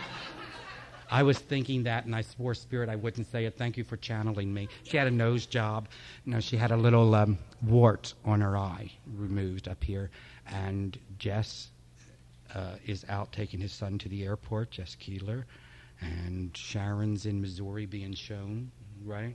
I was thinking that, and I swore spirit I wouldn't say it. Thank you for channeling me. She had a nose job. You know, she had a little um, wart on her eye removed up here. And Jess uh, is out taking his son to the airport, Jess Keeler. And Sharon's in Missouri being shown, right,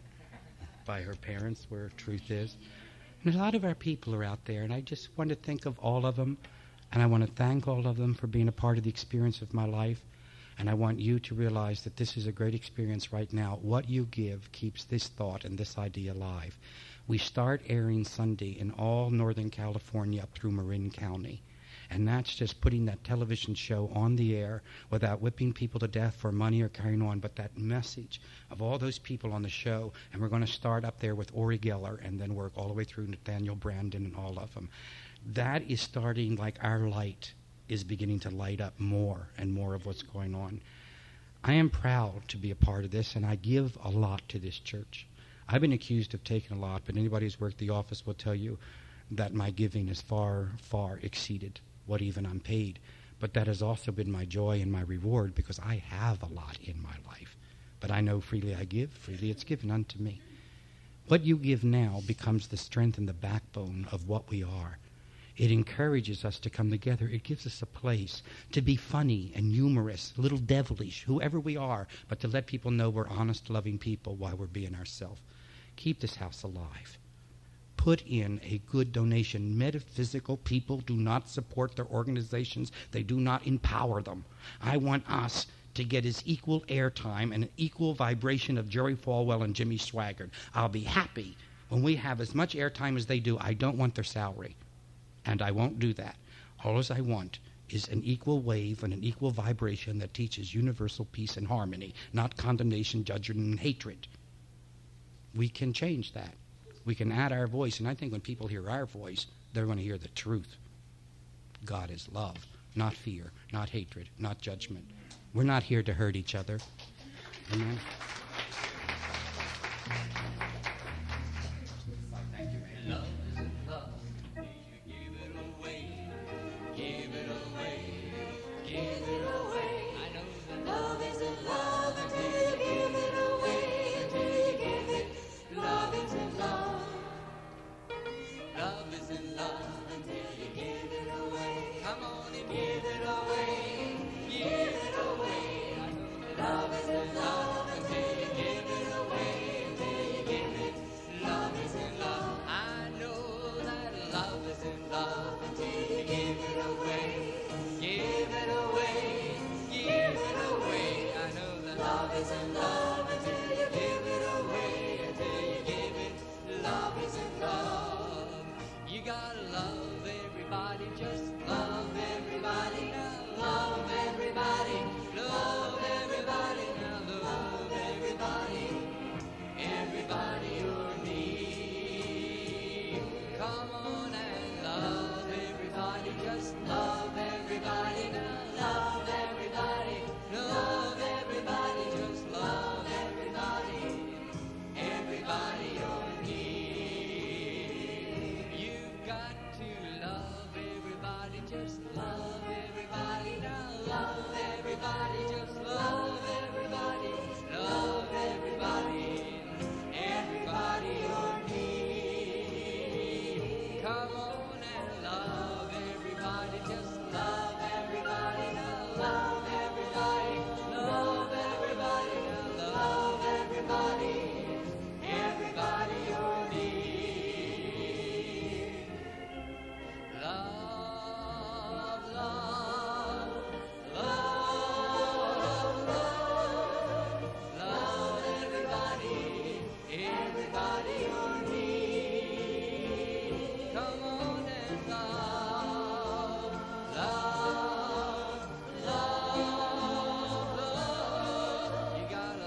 by her parents where truth is. And a lot of our people are out there, and I just want to think of all of them. And I want to thank all of them for being a part of the experience of my life. And I want you to realize that this is a great experience right now. What you give keeps this thought and this idea alive. We start airing Sunday in all Northern California up through Marin County. And that's just putting that television show on the air without whipping people to death for money or carrying on, but that message of all those people on the show. And we're going to start up there with Uri Geller and then work all the way through Nathaniel Brandon and all of them. That is starting like our light is beginning to light up more and more of what's going on. I am proud to be a part of this, and I give a lot to this church. I've been accused of taking a lot, but anybody who's worked the office will tell you that my giving has far, far exceeded what even I'm paid. But that has also been my joy and my reward, because I have a lot in my life. But I know freely I give, freely it's given unto me. What you give now becomes the strength and the backbone of what we are. It encourages us to come together. It gives us a place to be funny and humorous, a little devilish, whoever we are, but to let people know we're honest, loving people while we're being ourselves. Keep this house alive. Put in a good donation. Metaphysical people do not support their organizations. They do not empower them. I want us to get as equal airtime and an equal vibration of Jerry Falwell and Jimmy Swaggart. I'll be happy when we have as much airtime as they do. I don't want their salary. And I won't do that. All I want is an equal wave and an equal vibration that teaches universal peace and harmony, not condemnation, judgment, and hatred. We can change that. We can add our voice, and I think when people hear our voice, they're going to hear the truth. God is love, not fear, not hatred, not judgment. We're not here to hurt each other. Amen. Love is in love until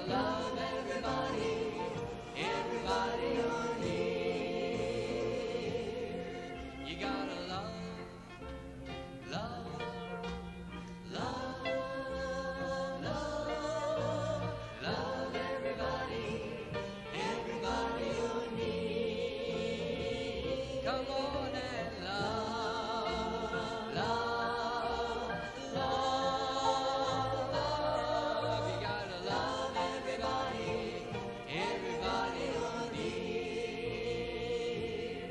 love everybody, everybody you're near. You gotta love, love, love, love, love everybody, everybody you're near. Come on and love, love, love, love. You gotta love everybody, everybody you're near.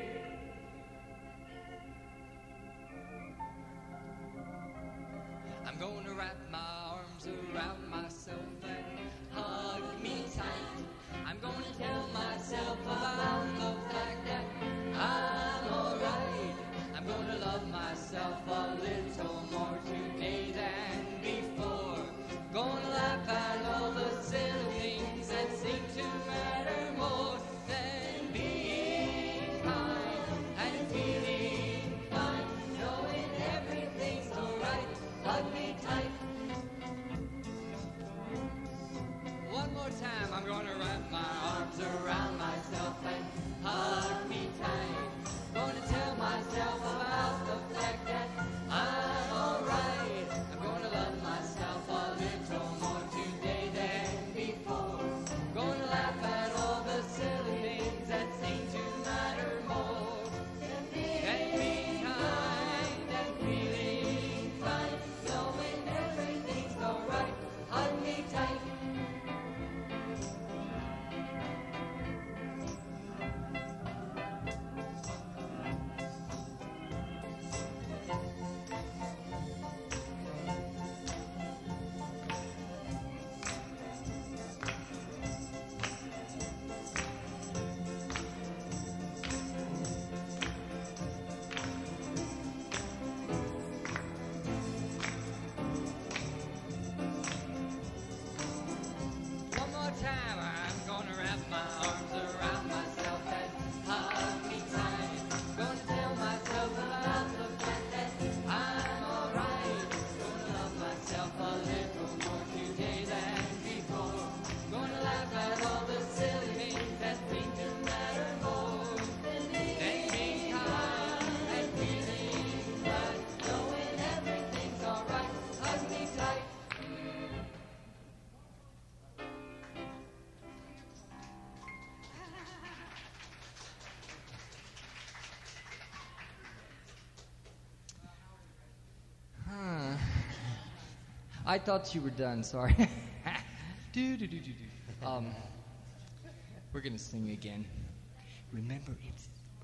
I'm gonna wrap my arms around myself and hug me tight. I'm gonna tell myself about the fact that I'm alright. I'm gonna love myself a little more today than before. Gonna laugh at all the silly things that seem to matter more than being kind and feeling fine, knowing everything's alright. Hug me tight. One more time, I'm gonna wrap my arms around myself and hug me tight. Gonna tell myself about the fact that I'm alright. I'm gonna love myself a little more today than before. Gonna laugh at all the silly things that seem to matter more than being kind and feeling fine, knowing everything's alright. Hug me tight. One more time, I'm gonna wrap my arms around myself and hug me tight. Gonna tell myself about the fact that I'm alright. Gonna love myself a little more today than before. Gonna laugh at all the silly things that seem to matter more than being kind and feeling right, knowing everything's alright. Hug me tight. Huh. I thought you were done, sorry. do, do, do, do, do. Um, we're going to sing again. Remember, it's...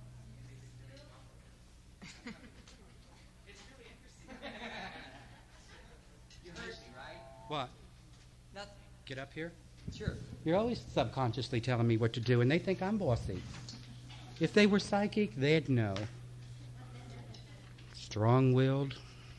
You heard me, right? What? Nothing. Get up here? Sure. You're always subconsciously telling me what to do, and they think I'm bossy. If they were psychic, they'd know. Strong-willed.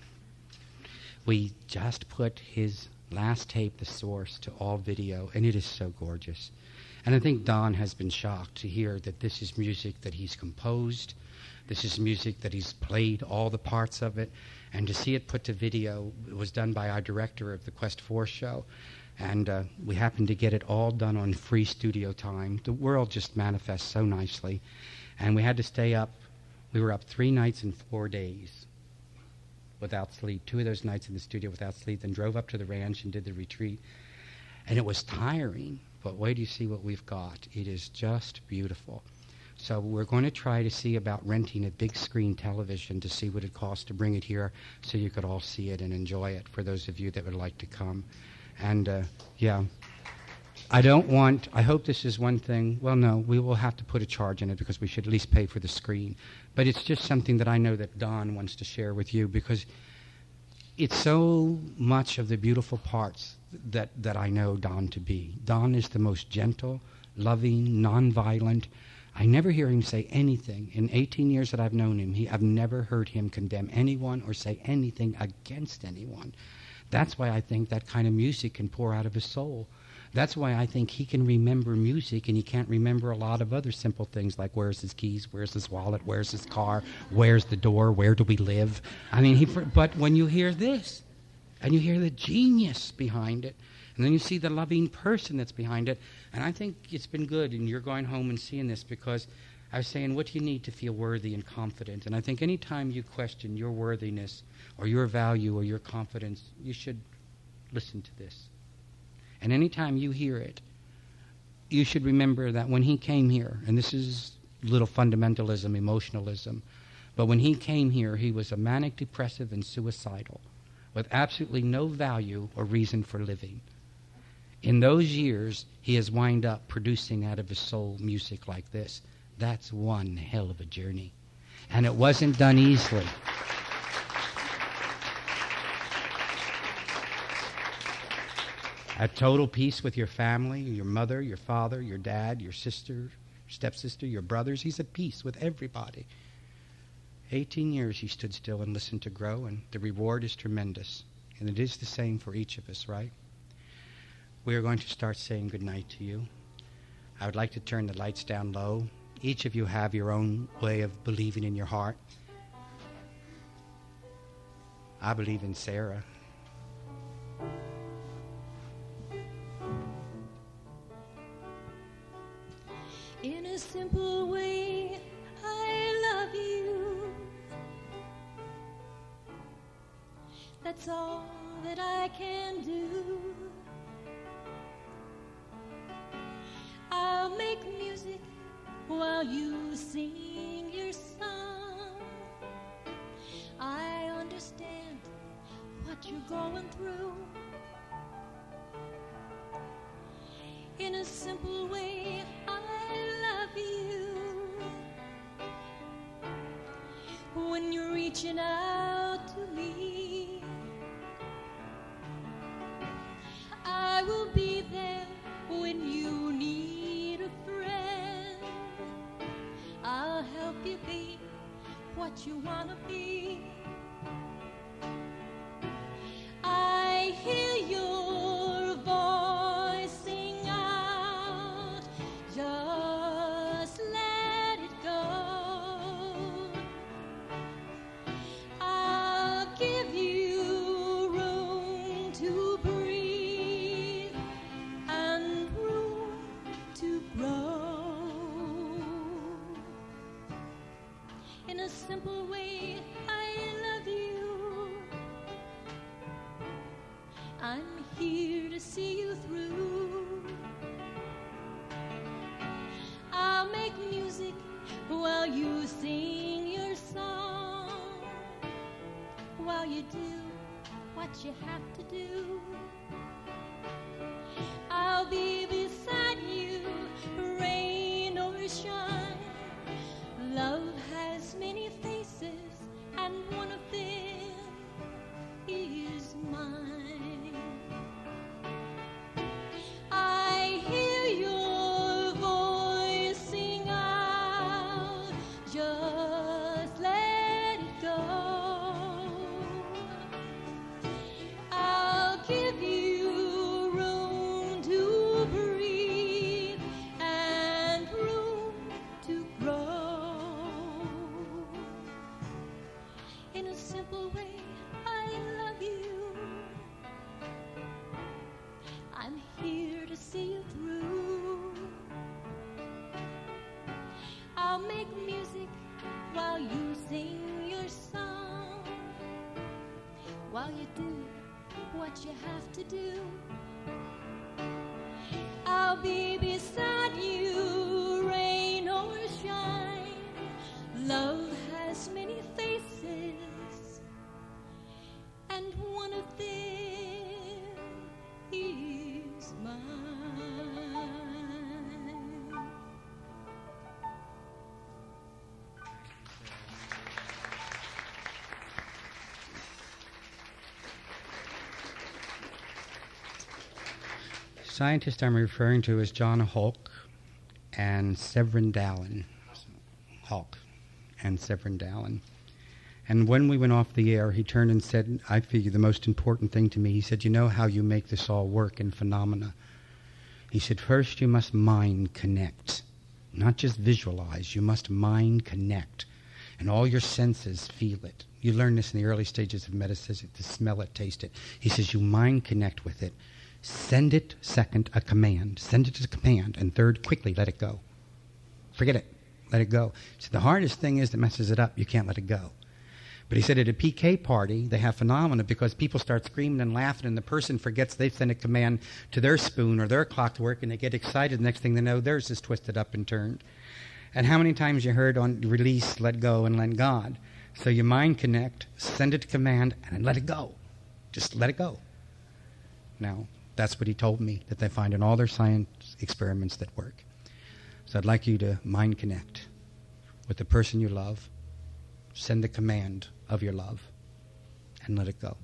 We just put his last tape, The Source, to all video, and it is so gorgeous. And I think Don has been shocked to hear that this is music that he's composed. This is music that he's played all the parts of it. And to see it put to video, it was done by our director of the Quest four show. And uh, we happened to get it all done on free studio time. The world just manifests so nicely. And we had to stay up. We were up three nights and four days without sleep. Two of those nights in the studio without sleep. Then drove up to the ranch and did the retreat. And it was tiring. But wait till you see what we've got. It is just beautiful. So we're going to try to see about renting a big screen television to see what it costs to bring it here so you could all see it and enjoy it for those of you that would like to come. And, uh, yeah, I don't want, I hope this is one thing. Well, no, we will have to put a charge in it because we should at least pay for the screen. But it's just something that I know that Don wants to share with you because it's so much of the beautiful parts that, that I know Don to be. Don is the most gentle, loving, nonviolent. I never hear him say anything. In eighteen years that I've known him, he, I've never heard him condemn anyone or say anything against anyone. That's why I think that kind of music can pour out of his soul. That's why I think he can remember music and he can't remember a lot of other simple things like where's his keys, where's his wallet, where's his car, where's the door, where do we live. I mean, he. But when you hear this and you hear the genius behind it And then you see the loving person that's behind it. And I think it's been good, and you're going home and seeing this, because I was saying, what do you need to feel worthy and confident? And I think any time you question your worthiness or your value or your confidence, you should listen to this. And any time you hear it, you should remember that when he came here, and this is little fundamentalism, emotionalism, but when he came here, he was a manic depressive and suicidal with absolutely no value or reason for living. In those years, he has wound up producing out of his soul music like this. That's one hell of a journey. And it wasn't done easily. At total peace with your family, your mother, your father, your dad, your sister, your stepsister, your brothers. He's at peace with everybody. eighteen years he stood still and listened to grow, and the reward is tremendous. And it is the same for each of us, right? We are going to start saying goodnight to you. I would like to turn the lights down low. Each of you have your own way of believing in your heart. I believe in Sarah. In a simple way, I love you. That's all that I can do. I'll make music while you sing your song. I understand what you're going through. In a simple way, I love you. When you're reaching out to me, I will be there when you need a friend. I'll help you be what you want to be. I hear your voice sing out, just let it go. I'll give you room to breathe and room to grow. In a simple way, I love you. I'm here to see you through. I'll make music while you sing your song, while you do what you have to do. I'll be beside you, rain or shine. Love has many faces, and one of them is mine. I hear your voice sing out, just let it go. I'll give you room to breathe and room to grow. In a simple way, I love you. I'm here to see you through. I'll make music while you sing your song, while you do what you have to do. I'll be beside you, rain or shine. Love has many faces, and one of them is mine. Scientist I'm referring to is John Hulk and Severin Dallin. Hulk and Severin Dallin. And when we went off the air, he turned and said, I figure the most important thing to me, he said, you know how you make this all work in phenomena? He said, first you must mind connect, not just visualize. You must mind connect, and all your senses feel it. You learn this in the early stages of medicine, to smell it, taste it. He says, you mind connect with it. Send it. Second, a command. Send it as a command. And third, quickly let it go. Forget it. Let it go. So the hardest thing is that messes it up. You can't let it go. But he said at a P K party, they have phenomena because people start screaming and laughing, and the person forgets they've sent a command to their spoon or their clock to work, and they get excited. The next thing they know, theirs is twisted up and turned. And how many times you heard on release, let go, and let God? So you mind connect, send it to command, and then let it go. Just let it go. Now, that's what he told me, that they find in all their science experiments that work. So I'd like you to mind connect with the person you love, send the command of your love, and let it go.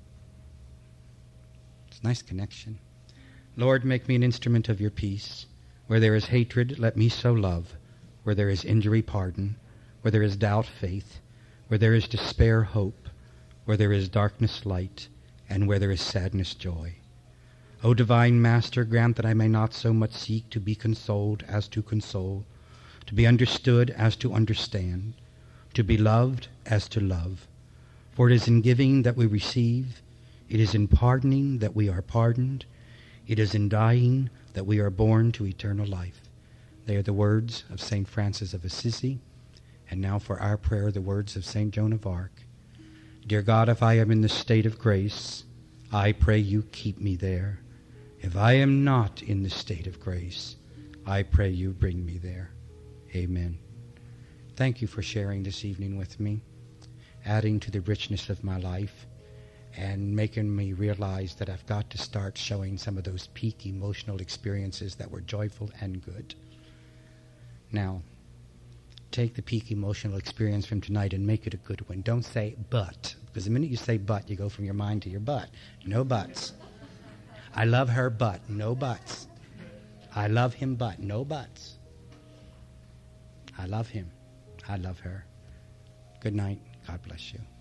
It's a nice connection. Lord, make me an instrument of your peace. Where there is hatred, let me sow love. Where there is injury, pardon. Where there is doubt, faith. Where there is despair, hope. Where there is darkness, light. And where there is sadness, joy. O divine Master, grant that I may not so much seek to be consoled as to console, to be understood as to understand, to be loved as to love. For it is in giving that we receive, it is in pardoning that we are pardoned, it is in dying that we are born to eternal life. They are the words of Saint Francis of Assisi, and now for our prayer, the words of Saint Joan of Arc. Dear God, if I am in the state of grace, I pray you keep me there. If I am not in the state of grace, I pray you bring me there. Amen. Thank you for sharing this evening with me, adding to the richness of my life, and making me realize that I've got to start showing some of those peak emotional experiences that were joyful and good. Now, take the peak emotional experience from tonight and make it a good one. Don't say but, because the minute you say but, you go from your mind to your butt. No buts. I love her, but no buts. I love him, but no buts. I love him. I love her. Good night. God bless you.